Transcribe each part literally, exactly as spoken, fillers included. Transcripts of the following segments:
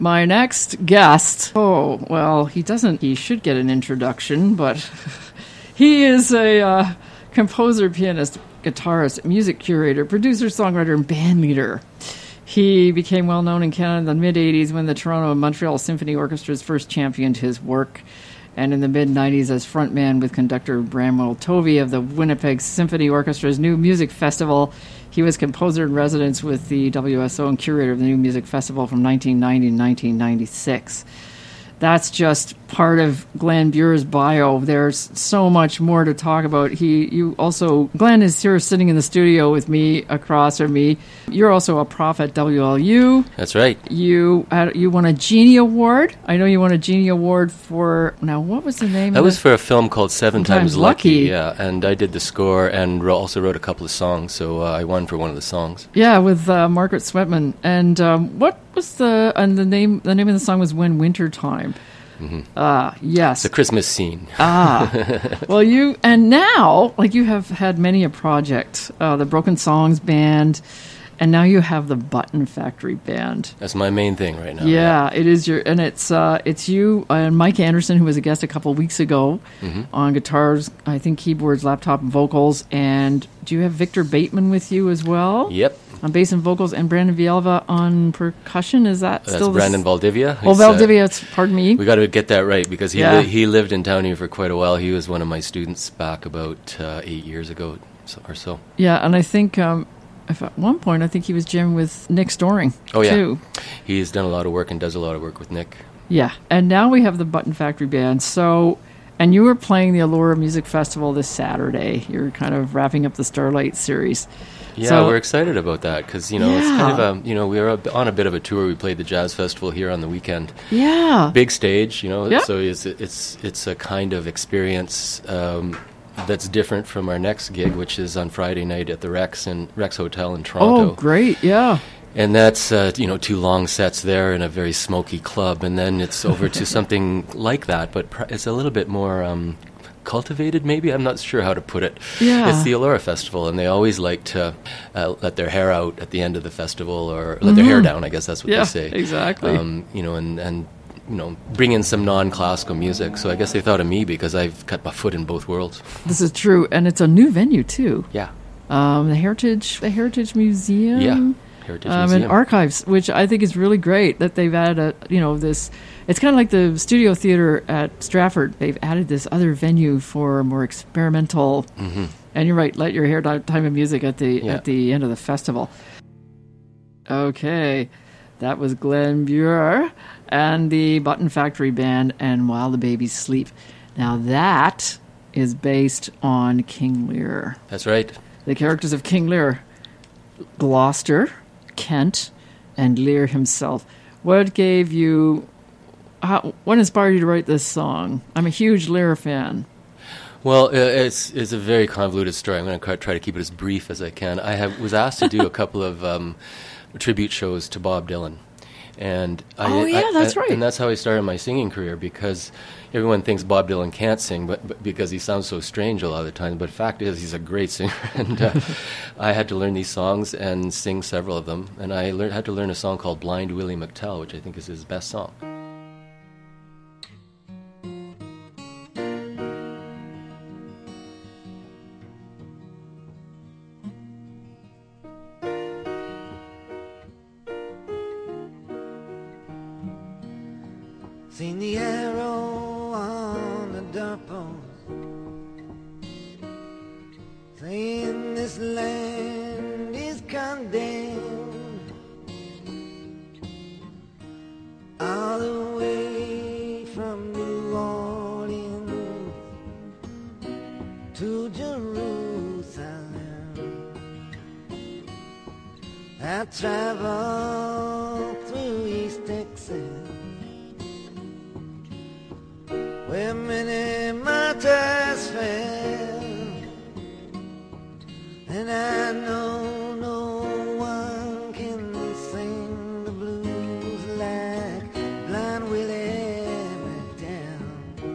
My next guest, oh, well, he doesn't, he should get an introduction, but he is a uh, composer, pianist, guitarist, music curator, producer, songwriter, and band leader. He became well known in Canada in the mid-eighties when the Toronto and Montreal Symphony Orchestras first championed his work, and in the mid-nineties as frontman with conductor Bramwell Tovey of the Winnipeg Symphony Orchestra's New Music Festival. He was composer in residence with the W S O and curator of the New Music Festival from nineteen ninety to nineteen ninety-six. That's just part of Glenn Bure's bio. There's so much more to talk about. He, you also, Glenn is here sitting in the studio with me, across from me. You're also a prof at W L U. That's right. You had, you won a Genie Award. I know you won a Genie Award for, now what was the name That of was it? for a film called Seven Times, Times Lucky. Lucky. Yeah, and I did the score and ro- also wrote a couple of songs, so uh, I won for one of the songs. Yeah, with uh, Margaret Sweatman. And um, what was the, and the name, the name of the song was When Winter Time. Mm-hmm. Ah, yes. The Christmas scene. Ah, well, you, and now, like, you have had many a project, uh, the Broken Songs Band, and now you have the Button Factory Band. That's my main thing right now. Yeah, yeah. It is your, and it's uh, it's you and Mike Anderson, who was a guest a couple of weeks ago, mm-hmm. on guitars, I think keyboards, laptop, and vocals. And do you have Victor Bateman with you as well? Yep. On bass and vocals, and Brandon Villalba on percussion. Is that That's still Brandon s- Valdivia. Oh, He's, Valdivia. Uh, pardon me. We got to get that right because he Yeah. li- he lived in town here for quite a while. He was one of my students back about uh, eight years ago or so. Yeah, and I think um, if at one point I think he was jamming with Nick Storing. Oh yeah, too. He's done a lot of work and does a lot of work with Nick. Yeah, and now we have the Button Factory Band. So, and you were playing the Allura Music Festival this Saturday. You're kind of wrapping up the Starlight series. Yeah, so, we're excited about that because, you know, yeah. it's kind of a, you know, we were on a bit of a tour. We played the Jazz Festival here on the weekend. Yeah. Big stage, you know, yeah. so it's, it's, it's a kind of experience um, that's different from our next gig, which is on Friday night at the Rex, in, Rex Hotel in Toronto. Oh, great, yeah. And that's, uh, you know, two long sets there in a very smoky club. And then it's over to something like that, but pr- it's a little bit more um, cultivated, maybe. I'm not sure how to put it. Yeah. It's the Allura Festival, and they always like to uh, let their hair out at the end of the festival, or let mm-hmm. their hair down, I guess that's what yeah, they say. exactly. Um, you know, and, and, you know, bring in some non-classical music. So I guess they thought of me because I've got my foot in both worlds. This is true, and it's a new venue, too. Yeah. Um, the Heritage, the Heritage Museum. Yeah. Heritage Um, Museum. and archives, which I think is really great that they've added a, you know, this, it's kind of like the Studio Theatre at Stratford. They've added this other venue for more experimental, mm-hmm. and you're right, let your hair down time of music at the Yeah. at the end of the festival. Okay, that was Glenn Bure and the Button Factory Band and While the Babies Sleep. Now that is based on King Lear. That's right. The characters of King Lear, Gloucester, Kent, and Lear himself. What gave you, how, what inspired you to write this song? I'm a huge Lear fan. Well, uh, it's it's a very convoluted story. I'm going to try to keep it as brief as I can. I have, was asked to do a couple of um, tribute shows to Bob Dylan. And I, oh, yeah, I, that's I, right. And that's how I started my singing career, because everyone thinks Bob Dylan can't sing, but, but because he sounds so strange a lot of the time. But the fact is, he's a great singer. and uh, I had to learn these songs and sing several of them. And I learned, had to learn a song called Blind Willie McTell, which I think is his best song. Seen the arrow on the doorpost, saying this land is condemned, all the way from New Orleans to Jerusalem. I traveled through East Texas, where many martyrs fell, and I know no one can sing the blues like Blind Willie McDowell.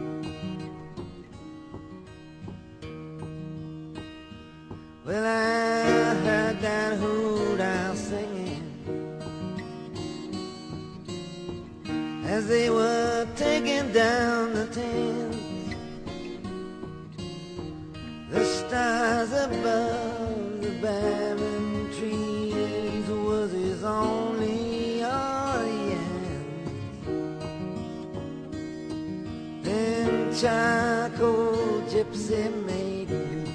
Well, I heard that hoot owl singing as they were taking down the tents. The stars above the barren trees was his only audience. Then charcoal gypsy maidens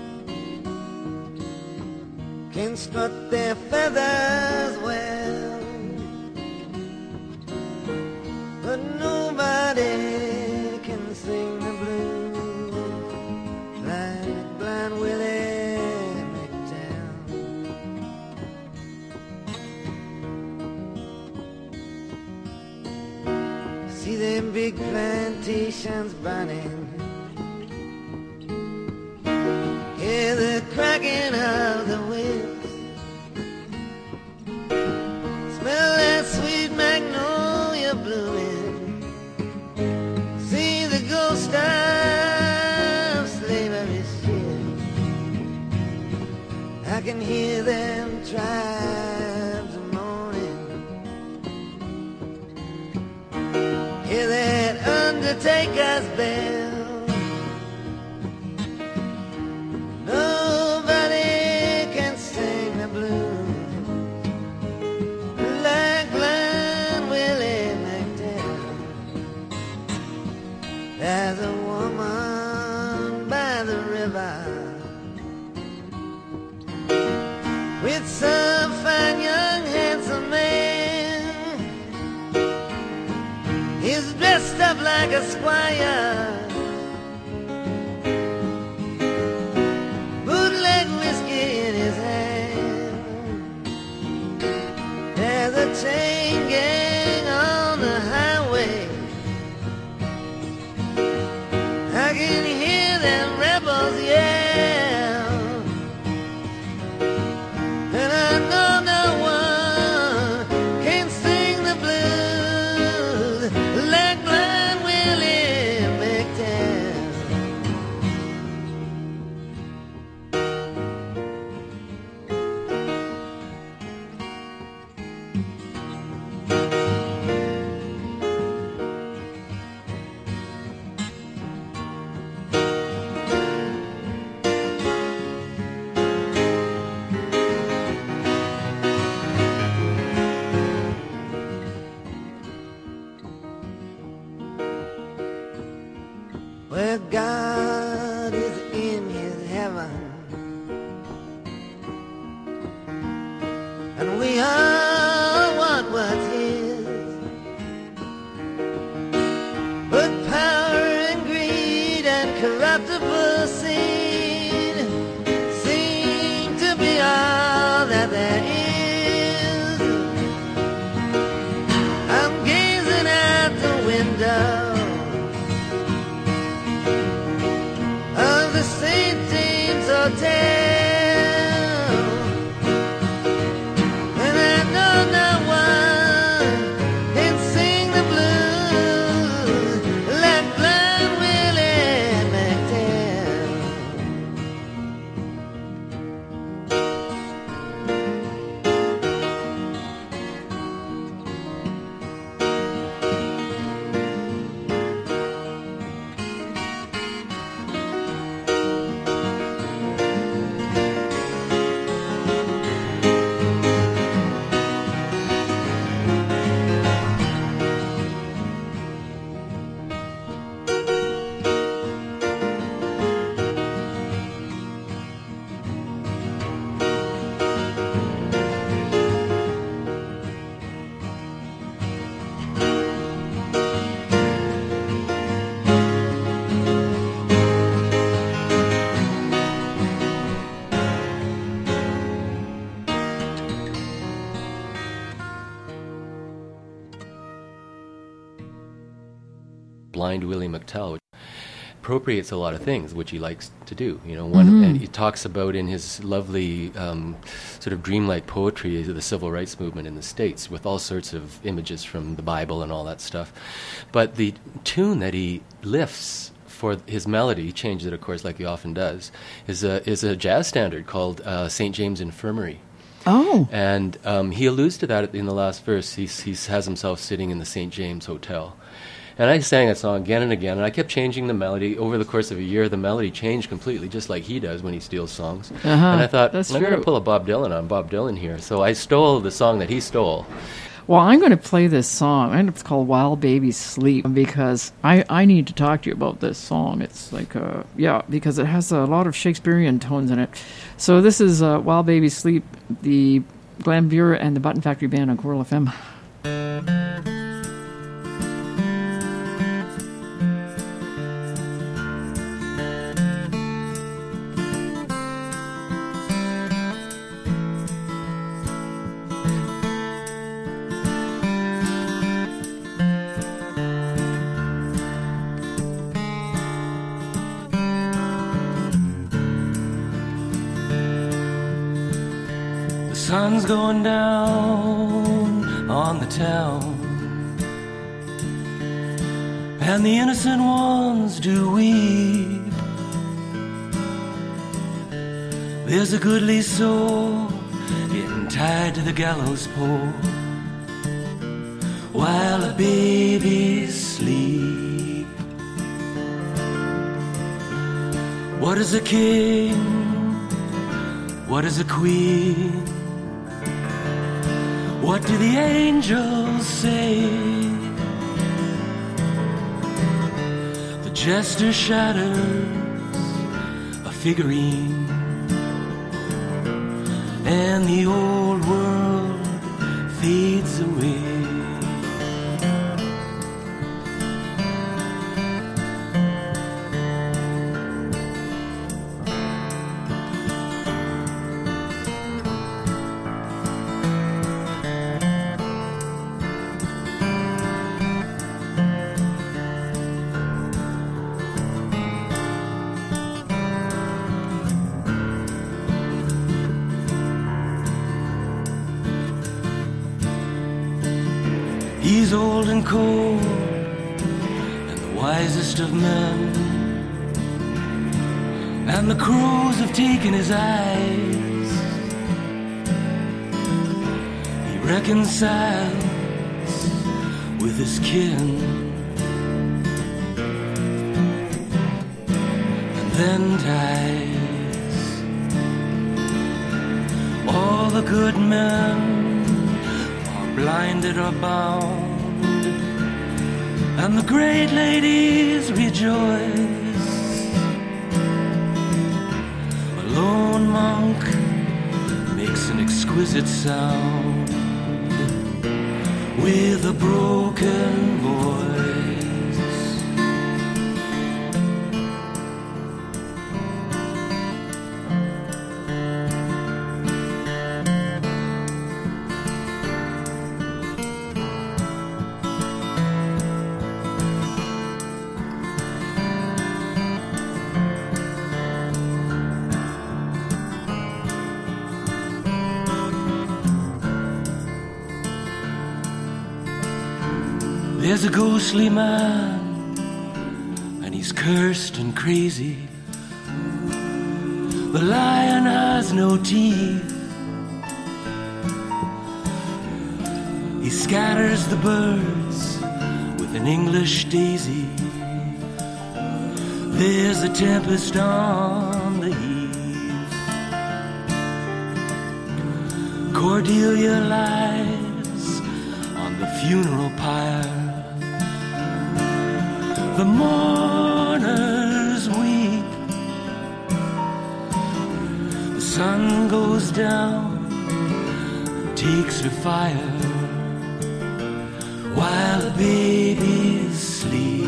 can strut their feathers well, but nobody can sing the blues like Blind Willie McDowell. See them big plantations burning, hear the cracking of the whips, smell that sweet magnolia blooming, see the ghost of slavery ship. I can hear them tribes moaning, hear that undertaker's bell. Nobody can sing the blues like Blind Willie McDowell. There's a woman by the river with some fine young handsome man. He's dressed up like a squire, bootleg whiskey in his hand. There's a chain gang on the highway, I can hear them rebels yell, and I know no one can sing the blues like Blind Willie McDowell. Where God is in his heaven, and we all want what's his, but power and greed and corruptible seed seem to be all that there is. I'm gazing out the window of the Saint James Hotel, and I know no one can sing the blues like Blind Willie McDowell. Blind Willie McDowell, which appropriates a lot of things, which he likes to do. You know, one, Mhm. and he talks about in his lovely um, sort of dreamlike poetry the civil rights movement in the States, with all sorts of images from the Bible and all that stuff. But the tune that he lifts for his melody, change it, of course, like he often does, is a is a jazz standard called uh, Saint James Infirmary. Oh. And um, he alludes to that in the last verse. He has himself sitting in the Saint James Hotel. And I sang that song again and again, and I kept changing the melody. Over the course of a year, the melody changed completely, just like he does when he steals songs. Uh-huh. And I thought, That's I'm true. going to pull a Bob Dylan on Bob Dylan here. So I stole the song that he stole. Well, I'm going to play this song, and it's called While Babies Sleep, because I, I need to talk to you about this song. It's like, uh, yeah, because it has a lot of Shakespearean tones in it. So this is uh, While Babies Sleep, the Glenn Buhr and the Button Factory Band on Coral F M. Sun's going down on the town, and the innocent ones do weep. There's a goodly soul getting tied to the gallows pole while the babies sleep. What is a king? What is a queen? What do the angels say? The jester shatters a figurine, and the old world fades away. He's old and cold and the wisest of men, and the crows have taken his eyes. He reconciles with his kin, and then dies. All the good men blinded or bound, and the great ladies rejoice. A lone monk makes an exquisite sound with a broken voice. There's a ghostly man, and he's cursed and crazy. The lion has no teeth. He scatters the birds with an English daisy. There's a tempest on the heath. Cordelia lies on the funeral pyre. The mourners weep. The sun goes down and takes her fire while the babies sleep.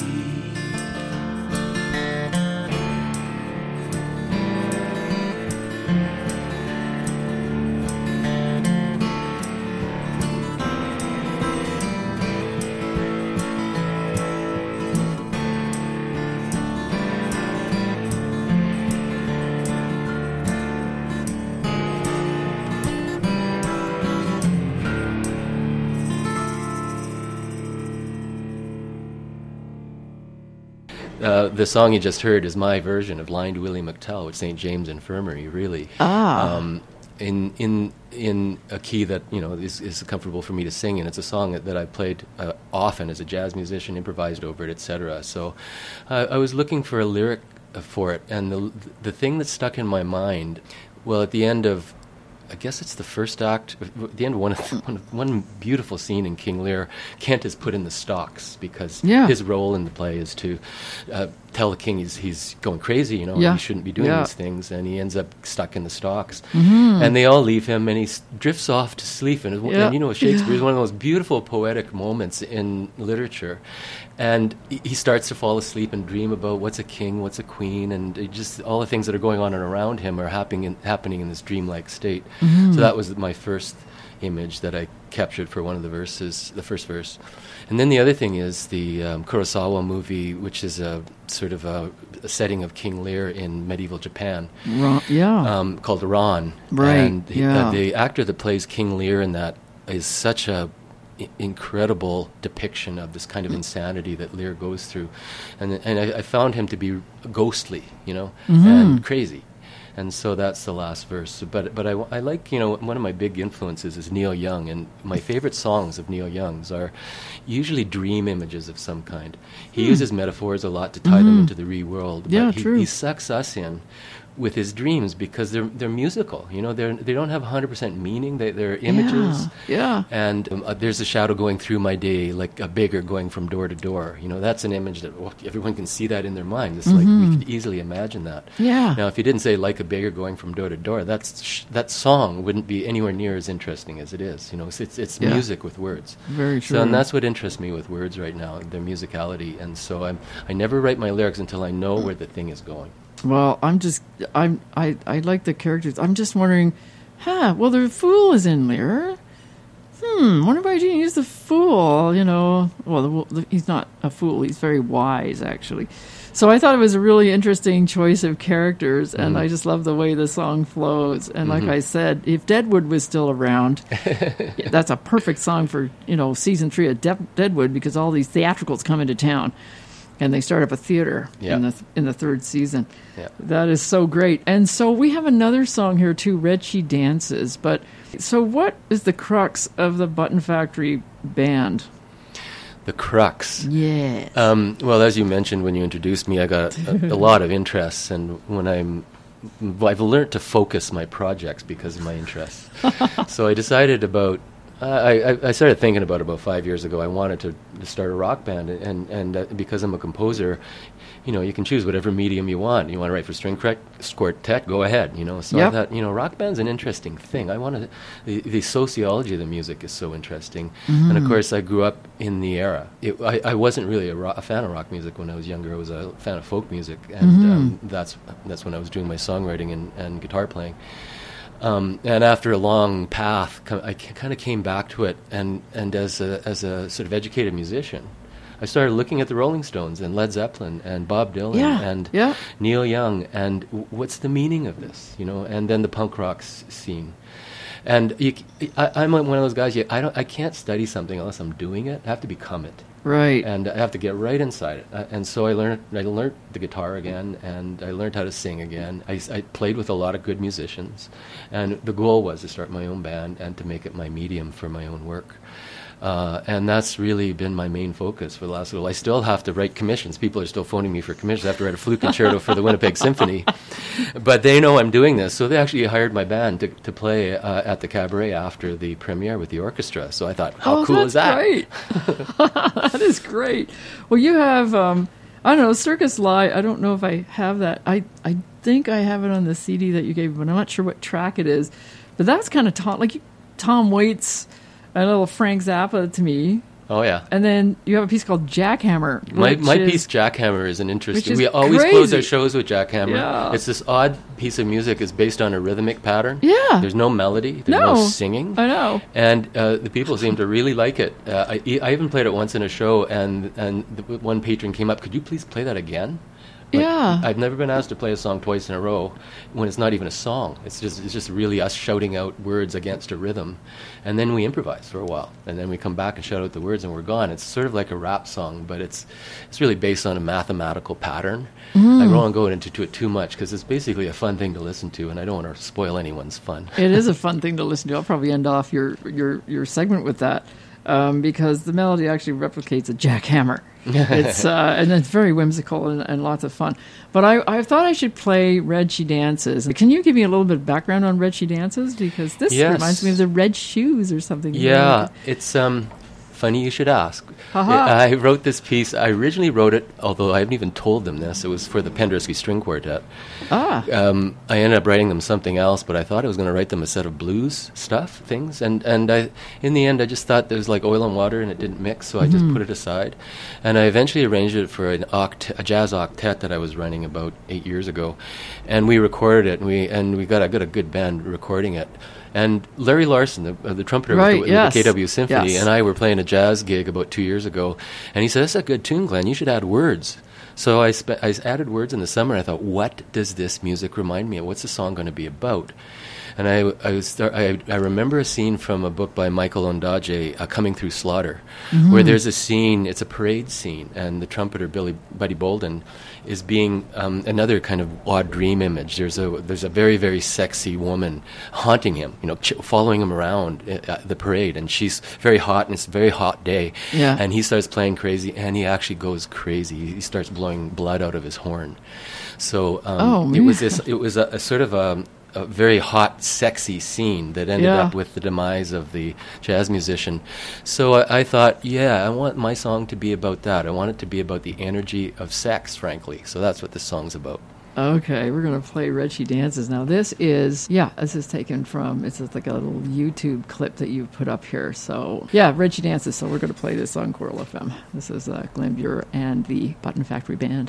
Uh, the song you just heard is my version of Blind Willie McTell with Saint James Infirmary, really. Ah. Um, in in in a key that you know is, is comfortable for me to sing in. It's a song that, that I played uh, often as a jazz musician, improvised over it, et cetera. So uh, I was looking for a lyric uh, for it, and the the thing that stuck in my mind, well, at the end of, I guess it's the first act, at the end of one, of the, one, of, one beautiful scene in King Lear, Kent is put in the stocks because yeah. his role in the play is to uh, tell the king he's he's going crazy, you know, yeah. he shouldn't be doing yeah. these things, and he ends up stuck in the stocks. Mm-hmm. And they all leave him, and he s- drifts off to sleep. And, yeah. and you know, Shakespeare yeah. is one of the most beautiful poetic moments in literature. And he, he starts to fall asleep and dream about what's a king, what's a queen, and it just all the things that are going on around him are happening in, happening in this dreamlike state. Mm-hmm. So that was my first image that I captured for one of the verses, the first verse. And then the other thing is the um, Kurosawa movie, which is a sort of a, a setting of King Lear in medieval Japan, Ron, yeah, um, called Ron. Right, And he, yeah. uh, the actor that plays King Lear in that is such a I- incredible depiction of this kind of insanity that Lear goes through, and and I, I found him to be ghostly, you know, Mm-hmm. and crazy. And so that's the last verse. But but I, I like, you know, one of my big influences is Neil Young, and my favorite songs of Neil Young's are usually dream images of some kind. He Hmm. uses metaphors a lot to tie them into the real world. Yeah, but he, true. he sucks us in with his dreams because they're they're musical. You know, they're they don't have one hundred percent meaning. They they're images. Yeah, yeah. And um, uh, there's a shadow going through my day, like a beggar going from door to door. You know, that's an image that well, everyone can see that in their mind. It's like we could easily imagine that. Yeah. Now, if you didn't say like a beggar going from door to door, that's sh- that song wouldn't be anywhere near as interesting as it is. You know, it's it's, it's Yeah. music with words. Very true. So, and that's what interests me with words right now, their musicality. And so I'm I never write my lyrics until I know where the thing is going. Well, I'm just, I'm, I, I like the characters. I'm just wondering, huh, well, the fool is in Lear. Hmm, wonder why he didn't use the fool, you know. Well, the, the, he's not a fool. He's very wise, actually. So I thought it was a really interesting choice of characters, and Mm-hmm. I just love the way the song flows. And like Mhm. I said, if Deadwood was still around, yeah, that's a perfect song for, you know, season three of De- Deadwood, because all these theatricals come into town. And they start up a theater Yeah. in the th- in the third season. Yeah. That is so great. And so we have another song here too, Red She Dances. But so what is the crux of the Button Factory band? The crux. Yeah. Um, well, as you mentioned when you introduced me, I got a, a lot of interests, and when I'm, I've learned to focus my projects because of my interests. So I decided about, uh, I, I started thinking about it about five years ago. I wanted to, to start a rock band, and and uh, because I'm a composer, you know, you can choose whatever medium you want. You want to write for string cre- quartet, go ahead. You know, so Yep. I thought, you know, rock band's an interesting thing. I wanted the, the sociology of the music is so interesting, and of course, I grew up in the era. It, I, I wasn't really a, rock, a fan of rock music when I was younger. I was a fan of folk music, and um, that's that's when I was doing my songwriting and, and guitar playing. Um, and after a long path, co- I kind of came back to it, and, and as a as a sort of educated musician, I started looking at the Rolling Stones and Led Zeppelin and Bob Dylan Yeah, and yeah. Neil Young, and w- what's the meaning of this, you know? And then the punk rock s- scene, and you, c- I, I'm one of those guys. You, I don't, I can't study something unless I'm doing it. I have to become it. Right. And I have to get right inside it. Uh, and so I learned I learned the guitar again, and I learned how to sing again. I, s- I played with a lot of good musicians, and the goal was to start my own band and to make it my medium for my own work. Uh, and that's really been my main focus for the last little. I still have to write commissions. People are still phoning me for commissions. I have to write a flute concerto for the Winnipeg Symphony. But they know I'm doing this, so they actually hired my band to, to play uh, at the Cabaret after the premiere with the orchestra. So I thought, how oh, cool that's is that? Great. That is great. Well, you have, um, I don't know, Circus Live. I don't know if I have that. I, I think I have it on the C D that you gave me, but I'm not sure what track it is. But that's kind of Tom, like Tom Waits, a little Frank Zappa to me. Oh, yeah. And then you have a piece called Jackhammer. My which my is- piece Jackhammer is an interesting. is We always close crazy. our shows with Jackhammer. Yeah. It's this odd piece of music. It's based on a rhythmic pattern. Yeah. There's no melody. There's no, No. singing. I know. And uh, the people seem to really like it. Uh, I, I even played it once in a show, and and the, one patron came up. Could you please play that again? Like, Yeah. I've never been asked to play a song twice in a row when it's not even a song. It's just it's just really us shouting out words against a rhythm, and then we improvise for a while, and then we come back and shout out the words, and we're gone. It's sort of like a rap song, but it's it's really based on a mathematical pattern. Mm. I won't go into it too much because it's basically a fun thing to listen to, and I don't want to spoil anyone's fun. It is a fun thing to listen to. I'll probably end off your your your segment with that. Um, because the melody actually replicates a jackhammer. It's uh, and it's very whimsical and, and lots of fun. But I, I thought I should play Red She Dances. Can you give me a little bit of background on Red She Dances? Because this Yes. reminds me of the Red Shoes or something. Yeah, it's um, funny you should ask. Ha-ha. I wrote this piece. I originally wrote it, although I haven't even told them this. It was for the Penderecki String Quartet. Ah. Um, I ended up writing them something else, but I thought I was going to write them a set of blues stuff, things. And, and I, in the end, I just thought there was like oil and water and it didn't mix, so I just put it aside. And I eventually arranged it for an oct- a jazz octet that I was running about eight years ago. And we recorded it, and we and we got, I got a good band recording it. And Larry Larson, the, uh, the trumpeter Right, with, the, yes. with the K W Symphony, Yes. and I were playing a jazz gig about two years ago. And he said, "That's a good tune, Glenn. You should add words." So I, spe- I added words in the summer. And I thought, what does this music remind me of? What's the song going to be about? And I, I, was start, I, I remember a scene from a book by Michael Ondaatje, uh, Coming Through Slaughter, Mm-hmm. where there's a scene, it's a parade scene, and the trumpeter, Billy Buddy Bolden, is being um, another kind of odd dream image. There's a there's a very, very sexy woman haunting him, you know, ch- following him around at the parade, and she's very hot, and it's a very hot day. Yeah. And he starts playing crazy, and he actually goes crazy. He starts blowing blood out of his horn. So um, Oh, it man. was this. It was a, a sort of a, a very hot, sexy scene that ended Yeah. up with the demise of the jazz musician. So I, I thought, yeah, I want my song to be about that. I want it to be about the energy of sex, frankly. So that's what this song's about. Okay, we're going to play Red She Dances. Now, this is, yeah, this is taken from, it's just like a little YouTube clip that you've put up here. So, yeah, Red She Dances. So we're going to play this on Coral F M. This is uh, Glenn Buhr and the Button Factory Band.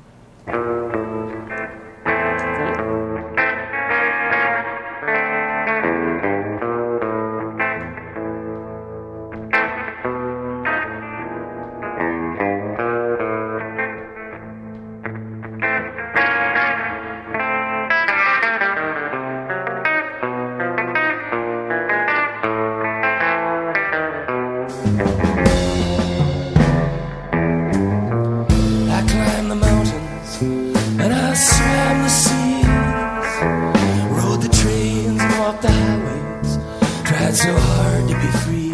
I climbed the mountains and I swam the seas, rode the trains and walked the highways, tried so hard to be free.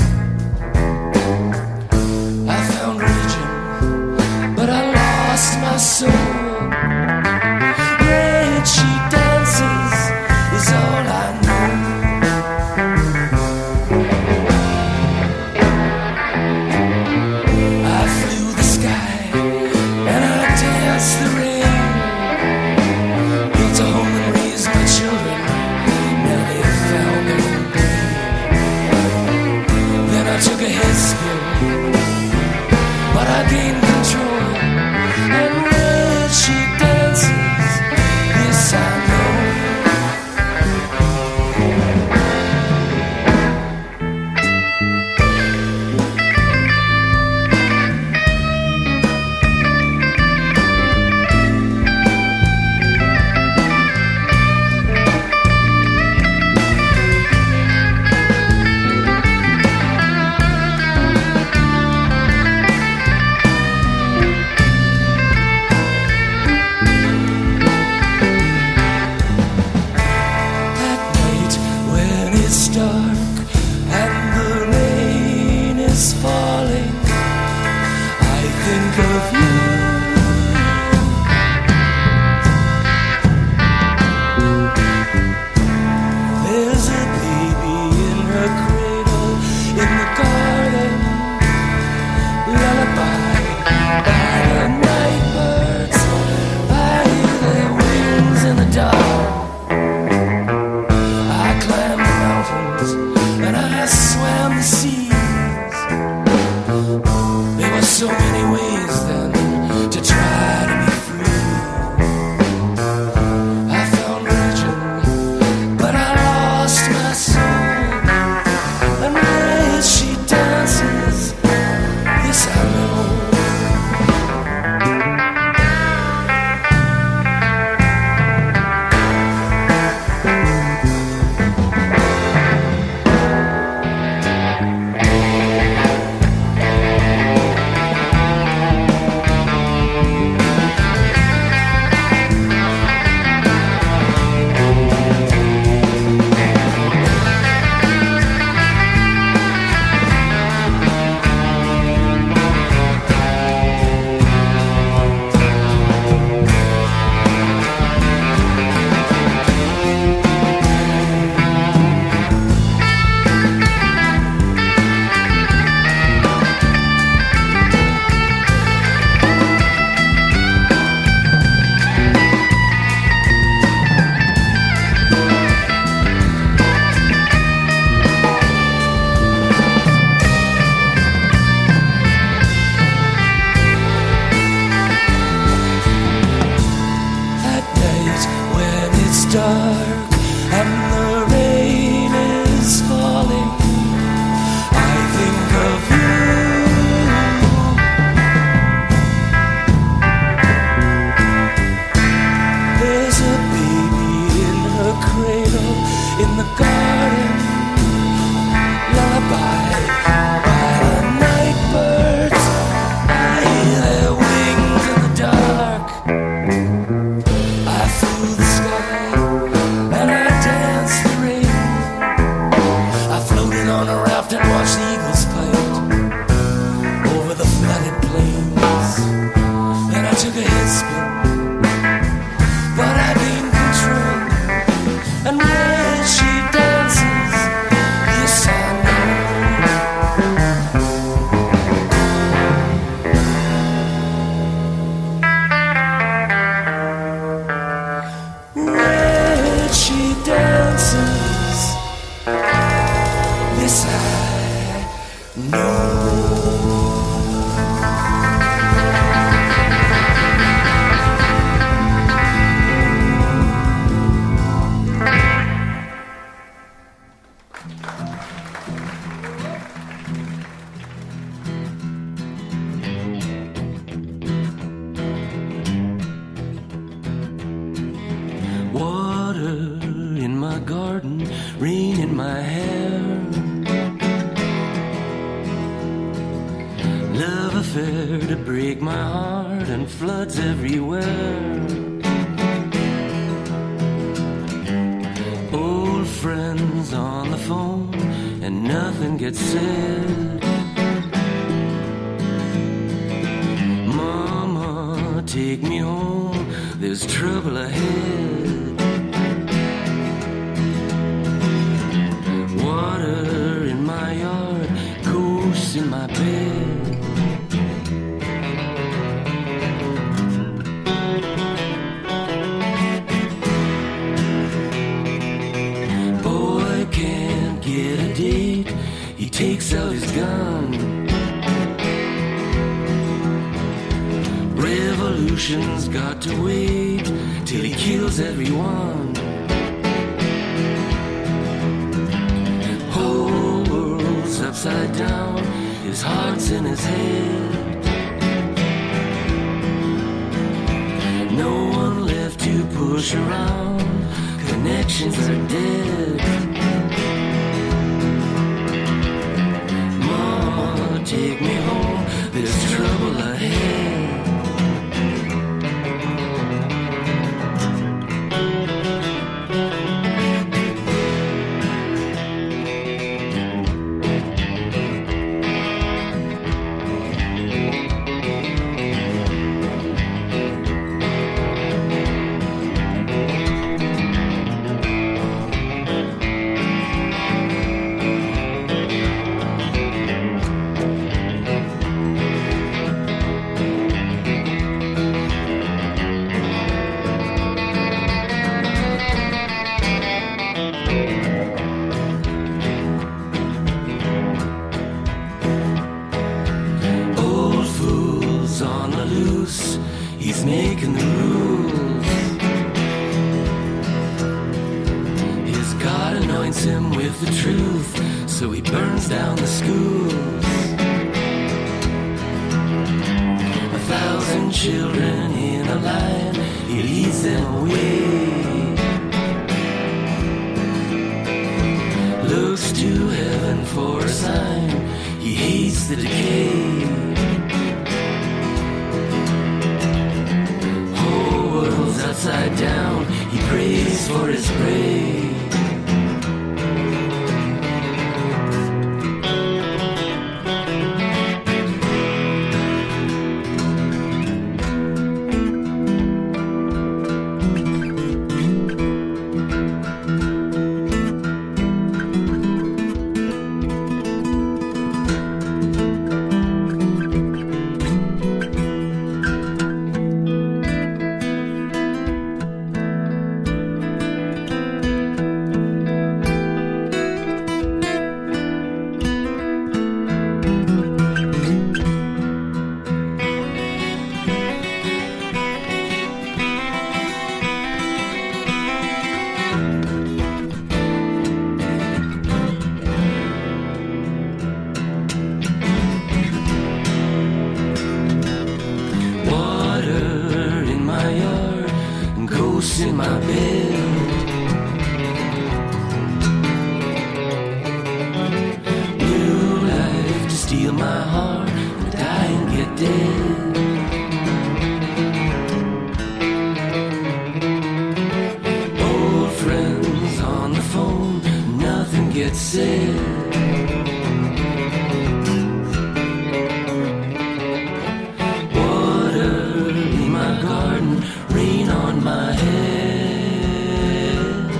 I found religion, but I lost my soul. Red she dances is all I know. I flew the sky and I danced the rain. Built a home and raised my children. Now they've found their own way. Then I took a head spin, but I gained control. And red she dances, this I know. At night when it's dark and the rain is falling, I think of you. There's a baby in her cradle in the garden, lullaby by the night birds. I hear their wings in the dark. I climbed the mountains and I swam the seas. There were so many ways then to try to be free. I found religion, but I lost my soul. And red she dances, this I know. dark and the rain is falling, I think of you. There's a baby in her cradle in the garden, lullaby by the night birds. I hear their wings in the dark. I flew the sky and I danced the rain. I floated on a raft and watched the eagles fight over the flooded plains. Then I took a head spin, but I gained control. And when she dances, yes I know. When she dances, yes I know. Water in my garden, rain in my hair, love affair to break my heart and floods everywhere. Old friends on the phone and nothing gets said. Mama, take me home, there's trouble ahead. Water in my yard, ghosts in my bed. Boy can't get a date, he takes out his gun. Revolution's got to wait till he kills everyone. Whole world's upside down, his heart's in his head. No one left to push around, connections are dead. Mama, take me home, there's trouble ahead. He's making the rules. His God anoints him with the truth, so he burns down the schools. A thousand children in a line, he leads them away. Looks to heaven for a sign, he hates the decay. Upside down, he prays for his prey. loose in my bed. New life to steal my heart and die and get dead. Old friends on the phone, nothing gets said. My head.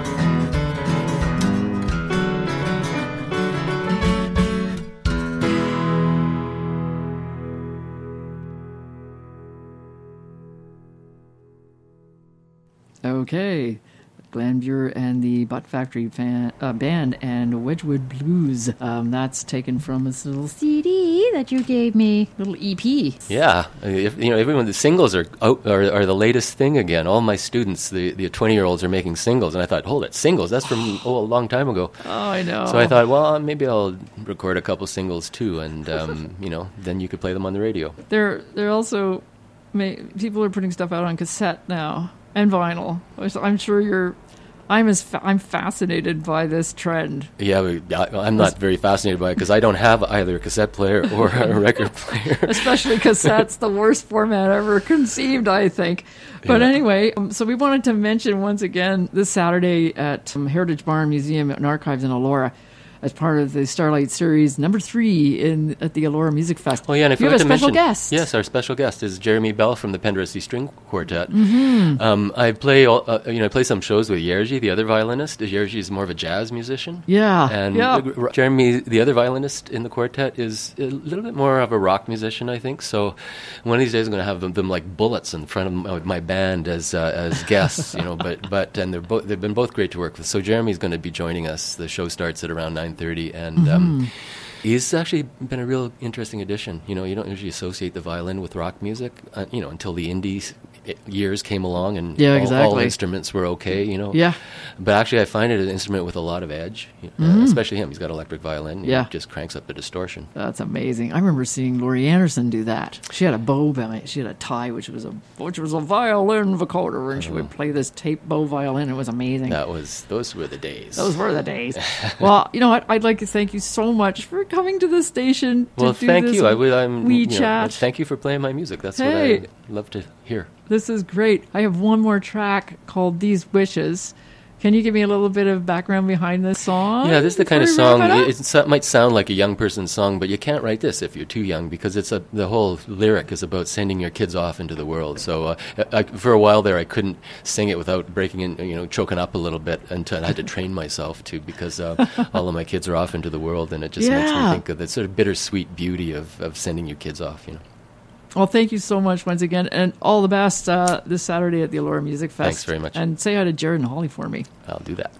Okay. Glenn Buhr and the Butt Factory fan, uh, Band and Wedgwood Blues. Um, that's taken from this little C D that you gave me, little E P. Yeah, if, you know, everyone. The singles are out, are, are the latest thing again. All my students, the the twenty-year-olds, are making singles, and I thought, hold it, singles? That's from oh a long time ago. Oh, I know. So I thought, well, maybe I'll record a couple singles too, and um, you know, then you could play them on the radio. They're they're also ma- people are putting stuff out on cassette now. And vinyl. I'm sure you're. I'm as fa- I'm fascinated by this trend. Yeah, but I, I'm not very fascinated by it because I don't have either a cassette player or a record player. Especially cassettes, the worst format ever conceived, I think. But Yeah. anyway, um, so we wanted to mention once again this Saturday at um, Heritage Barn Museum and Archives in Elora, as part of the Starlight Series number three in at the Elora Music Fest. Oh yeah, and if you you have a to special mention, guest. Yes, our special guest is Jeremy Bell from the Penderecki String Quartet. Mm-hmm. Um, I play, all, uh, you know, I play some shows with Jerzy, the other violinist. Jerzy is more of a jazz musician. Yeah, and yeah. uh, Jeremy, the other violinist in the quartet, is a little bit more of a rock musician, I think. So one of these days, I'm going to have them, them like bullets in front of my, my band as uh, as guests, you know. But but and they're both they've been both great to work with. So Jeremy's going to be joining us. The show starts at around nine thirty, and. Um, he's actually been a real interesting addition. You know, you don't usually associate the violin with rock music, uh, you know, until the indie years came along and yeah, all, exactly. all instruments were okay, you know. Yeah. But actually I find it an instrument with a lot of edge, uh, Mm-hmm. especially him. He's got electric violin. Yeah. It just cranks up the distortion. That's amazing. I remember seeing Laurie Anderson do that. She had a bow, she had a tie, which was a which was a violin vocoder, and she would play this tape bow violin. It was amazing. That was, those were the days. Those were the days. Well, you know what? I'd like to thank you so much for coming to the station. To well, do thank this you. I would, I'm, wee you know, chat. thank you for playing my music. That's Hey. what I love to hear. This is great. I have one more track called These Wishes. Can you give me a little bit of background behind this song? Yeah, this is the kind of before we song. wrap it up? It, it's- it might sound like a young person's song, but you can't write this if you're too young because it's a the whole lyric is about sending your kids off into the world. So uh, I, for a while there, I couldn't sing it without breaking in, you know, choking up a little bit, until I had to train myself to because uh, all of my kids are off into the world, and it just makes me Yeah. think of the sort of bittersweet beauty of, of sending your kids off. You know. Well, thank you so much once again, and all the best uh, this Saturday at the Elora Music Fest. Thanks very much. And say hi to Jared and Holly for me. I'll do that.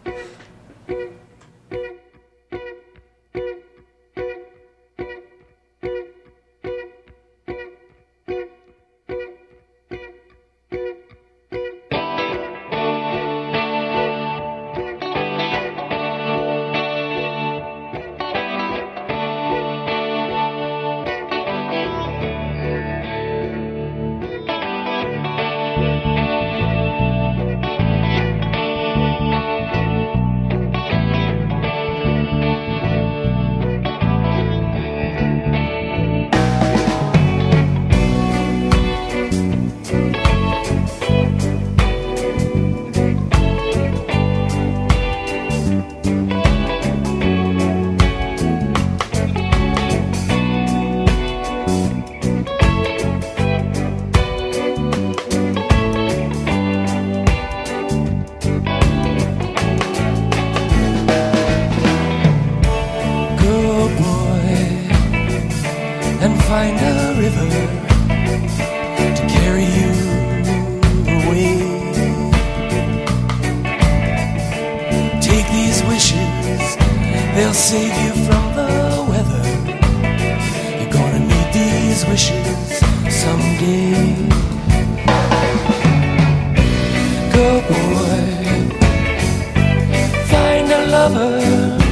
Find a river to carry you away. Take these wishes, they'll save you from the weather. You're gonna need these wishes someday. Go boy, find a lover.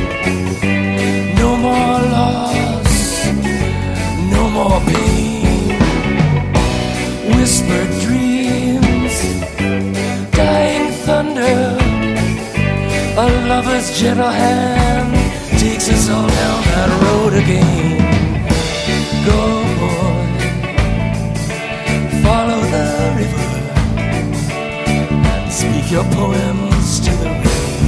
No more loss, no more pain. Whispered dreams die his gentle hand takes us all down that road again. Go, boy, follow the river and speak your poems to the rain.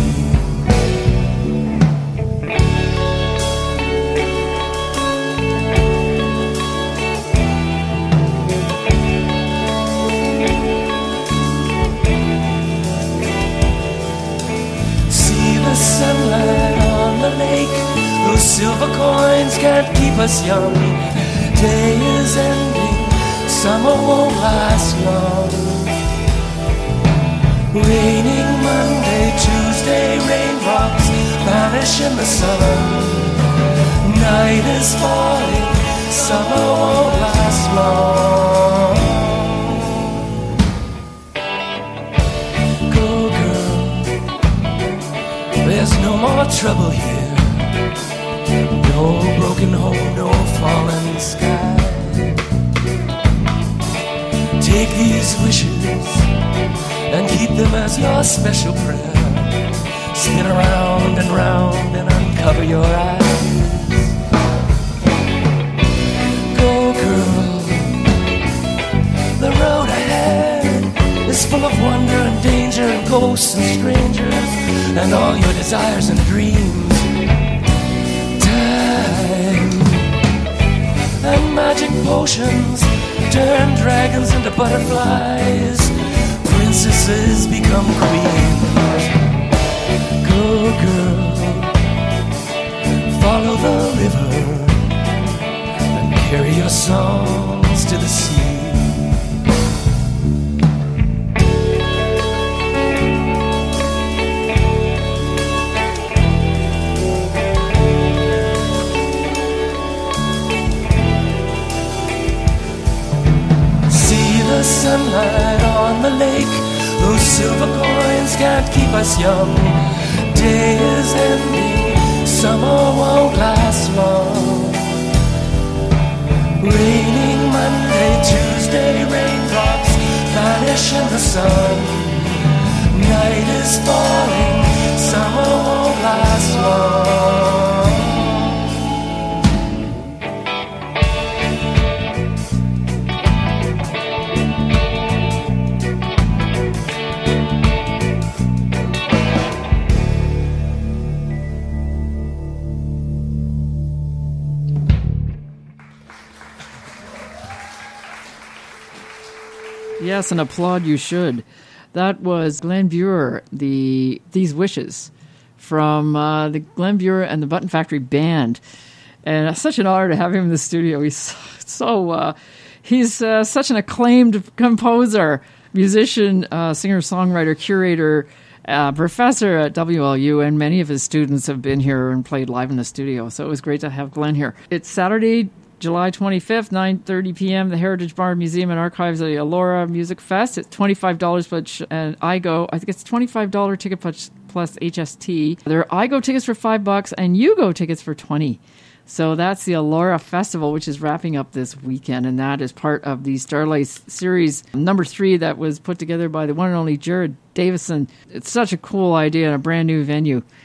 See the sunlight on the lake, those silver coins can't keep us young. Day is ending, summer won't last long. Raining Monday, Tuesday, raindrops vanish in the sun. Night is falling, summer won't last long. Go, girl, there's no more trouble here. No broken home, no fallen sky. Take these wishes and keep them as your special prayer. Spin around and round and uncover your eyes. Go, girl, the road ahead is full of wonder and danger and ghosts and strangers and all your desires and dreams. And magic potions turn dragons into butterflies. Princesses become queens. Go, girl, follow the river and carry your songs to the sea. The sunlight on the lake, those silver coins can't keep us young. Day is ending, summer won't last long. Raining Monday, Tuesday, raindrops vanish in the sun. Night is falling, summer won't last long. Yes, and applaud you should. That was Glenn Buer, the These Wishes, from uh, the Glenn Buer and the Button Factory Band. And it's such an honor to have him in the studio. He's so uh, he's uh, such an acclaimed composer, musician, uh, singer, songwriter, curator, uh, professor at W L U, and many of his students have been here and played live in the studio. So it was great to have Glenn here. It's Saturday, July twenty-fifth, nine thirty p.m., the Heritage Bar Museum and Archives of the Elora Music Fest. It's twenty-five dollars, but and I go, I think it's twenty-five dollars ticket plus, plus H S T. There are I Go tickets for five bucks and You Go tickets for twenty. So that's the Elora Festival, which is wrapping up this weekend, and that is part of the Starlight Series number three that was put together by the one and only Jared Davison. It's such a cool idea and a brand new venue.